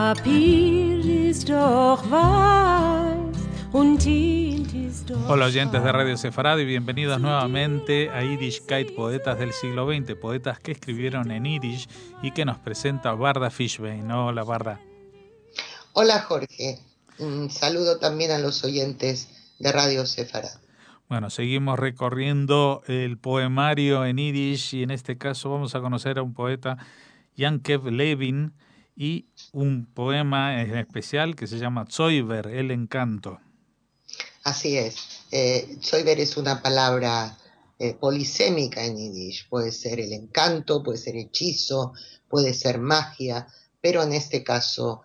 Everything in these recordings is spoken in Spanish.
Papier ist doch weiß und Tint ist doch. Hola oyentes de Radio Sefarad y bienvenidos nuevamente a Yiddishkeit, Poetas del siglo XX, poetas que escribieron en Yiddish y que nos presenta Barda Fishbein. Hola Barda. Hola Jorge, un saludo también a los oyentes de Radio Sefarad. Bueno, seguimos recorriendo el poemario en Yiddish y en este caso vamos a conocer a un poeta, Yankev Levin, y un poema en especial que se llama Zoiber, el encanto. Así es, Zoiber es una palabra polisémica en Yiddish, puede ser el encanto, puede ser hechizo, puede ser magia, pero en este caso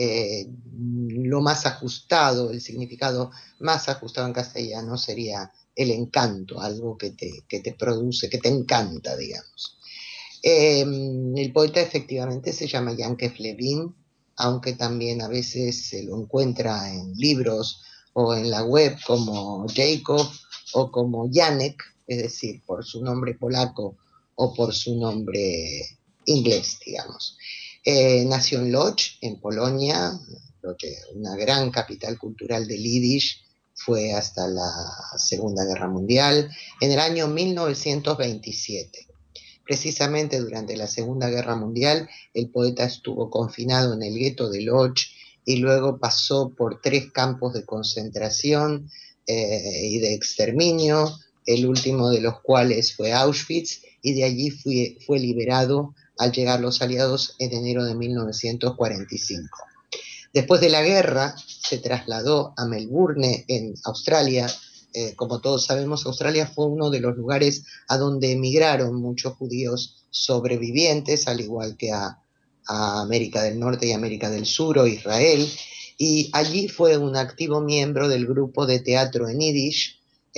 lo más ajustado, el significado más ajustado en castellano sería el encanto, algo que te produce, que te encanta, digamos. El poeta efectivamente se llama Yankev Levin, aunque también a veces se lo encuentra en libros o en la web como Jacob o como Janek, es decir, por su nombre polaco o por su nombre inglés, digamos. Nació en Łódź, en Polonia, una gran capital cultural del Yiddish, fue hasta la Segunda Guerra Mundial, en el año 1927. Precisamente durante la Segunda Guerra Mundial, el poeta estuvo confinado en el gueto de Łódź y luego pasó por 3 campos de concentración y de exterminio, el último de los cuales fue Auschwitz, y de allí fue liberado al llegar los aliados en enero de 1945. Después de la guerra se trasladó a Melbourne, en Australia. Como todos sabemos, Australia fue uno de los lugares a donde emigraron muchos judíos sobrevivientes, al igual que a América del Norte y América del Sur o Israel, y allí fue un activo miembro del grupo de teatro en Yiddish,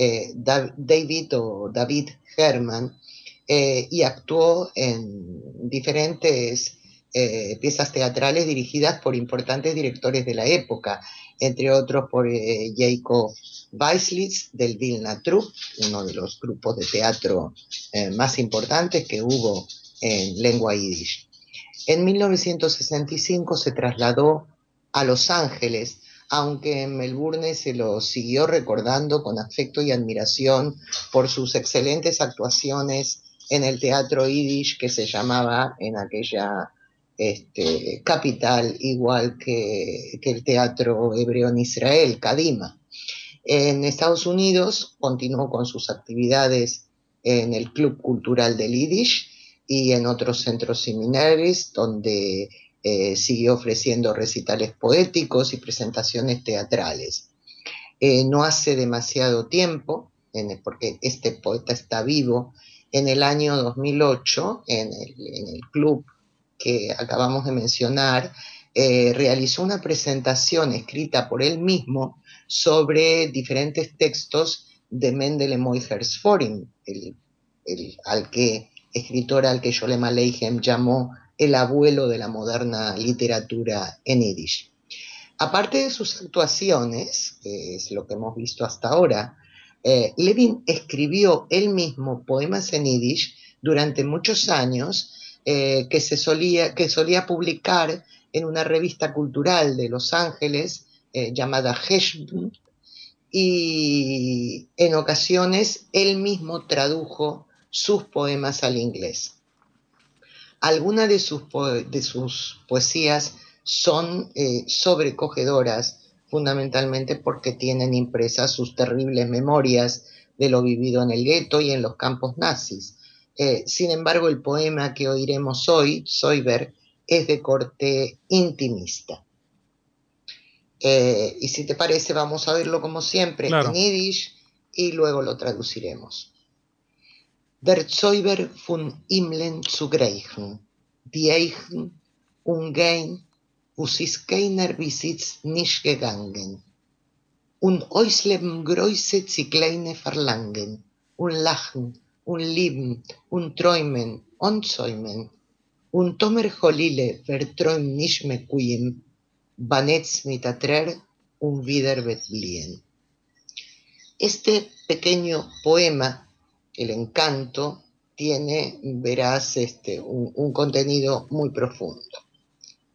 David Herman, y actuó en diferentes piezas teatrales dirigidas por importantes directores de la época, entre otros por Jacob Weislitz del Vilna Troupe, uno de los grupos de teatro más importantes que hubo en lengua yiddish. En 1965 se trasladó a Los Ángeles, aunque en Melbourne se lo siguió recordando con afecto y admiración por sus excelentes actuaciones en el teatro yiddish, que se llamaba en aquella capital, igual que el teatro hebreo en Israel, Kadima. En Estados Unidos continuó con sus actividades en el Club Cultural del Yiddish y en otros centros similares, donde siguió ofreciendo recitales poéticos y presentaciones teatrales. No hace demasiado tiempo, porque este poeta está vivo, en el año 2008, en el club que acabamos de mencionar, realizó una presentación escrita por él mismo sobre diferentes textos de Mendele Moyers Forin, el escritor al que Sholem Aleichem llamó el abuelo de la moderna literatura en Yiddish. Aparte de sus actuaciones, que es lo que hemos visto hasta ahora, Levin escribió él mismo poemas en Yiddish durante muchos años, que solía publicar en una revista cultural de Los Ángeles llamada Heshbon, y en ocasiones él mismo tradujo sus poemas al inglés. Algunas de sus poesías son sobrecogedoras, fundamentalmente porque tienen impresas sus terribles memorias de lo vivido en el gueto y en los campos nazis. Sin embargo, el poema que oiremos hoy, Zoiber, es de corte intimista. Y si te parece, vamos a verlo como siempre en Yiddish y luego lo traduciremos. Der Zoiber von Himmlen zu Greichen, die Eichen umgehen, us ist keiner Besitz nicht gegangen. Und Ausleben Größe zu kleine Verlangen, und Lachen, und Lieben, und Träumen, und Säumen. Und Tomer Cholile verträumt nicht mehr Kuyim, Banetz mit Atrer und wieder Betblien. Este pequeño poema, El encanto, tiene, verás, un contenido muy profundo.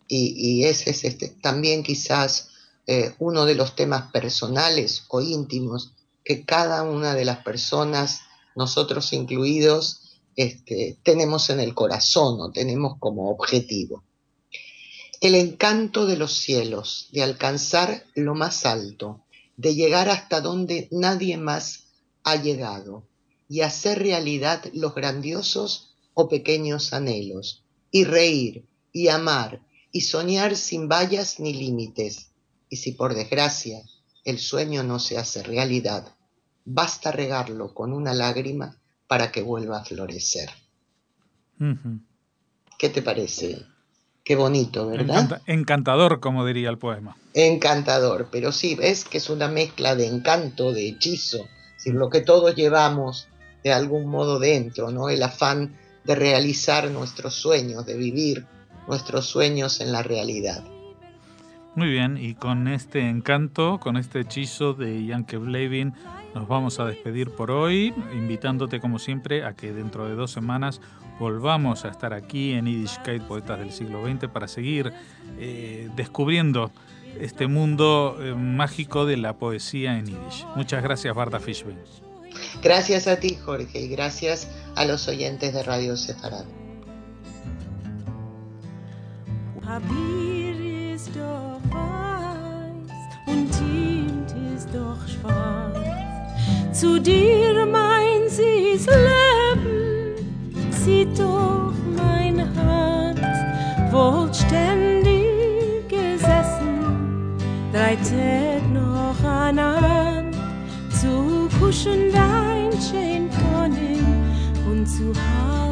y ese es también quizás uno de los temas personales o íntimos que cada una de las personas, nosotros incluidos, tenemos en el corazón o tenemos como objetivo. El encanto de los cielos, de alcanzar lo más alto, de llegar hasta donde nadie más ha llegado y hacer realidad los grandiosos o pequeños anhelos, y reír, y amar, y soñar sin vallas ni límites. Y si por desgracia el sueño no se hace realidad, basta regarlo con una lágrima para que vuelva a florecer. Uh-huh. ¿Qué te parece? Qué bonito, ¿verdad? Encantador, como diría el poema. Encantador, pero sí, ves que es una mezcla de encanto, de hechizo, es decir, lo que todos llevamos de algún modo dentro, ¿no? El afán de realizar nuestros sueños, de vivir nuestros sueños en la realidad. Muy bien, y con este encanto, con este hechizo de Yankev Levin, nos vamos a despedir por hoy, invitándote como siempre a que dentro de 2 semanas volvamos a estar aquí en Yiddishkeit, Poetas del Siglo XX, para seguir descubriendo este mundo mágico de la poesía en Yiddish. Muchas gracias, Barda Fishbein. Gracias a ti, Jorge, y gracias a los oyentes de Radio Sefarad. Habir ist doch weiß und Tint ist doch schwarz. Zu dir mein süßes Leben zieht doch mein Herz. Wohl ständig gesessen, 3 Tage noch an zu kuschen dein schön Pony und zu haben